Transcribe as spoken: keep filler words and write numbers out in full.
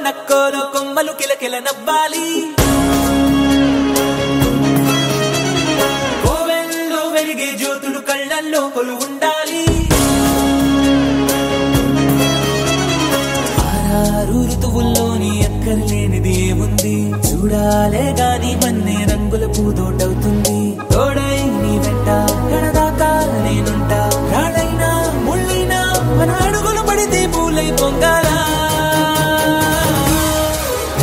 నక్కోలో కొమ్మలు కిలకిల నవ్వాలి కోవెల్లో వెలిగే జ్యోతులు కళ్ళల్లో కొలు ఉండాలి ఆరు ఋతువుల్లోని ఎక్కర్లేనిది ఏముంది చూడాలే గాని మన్నే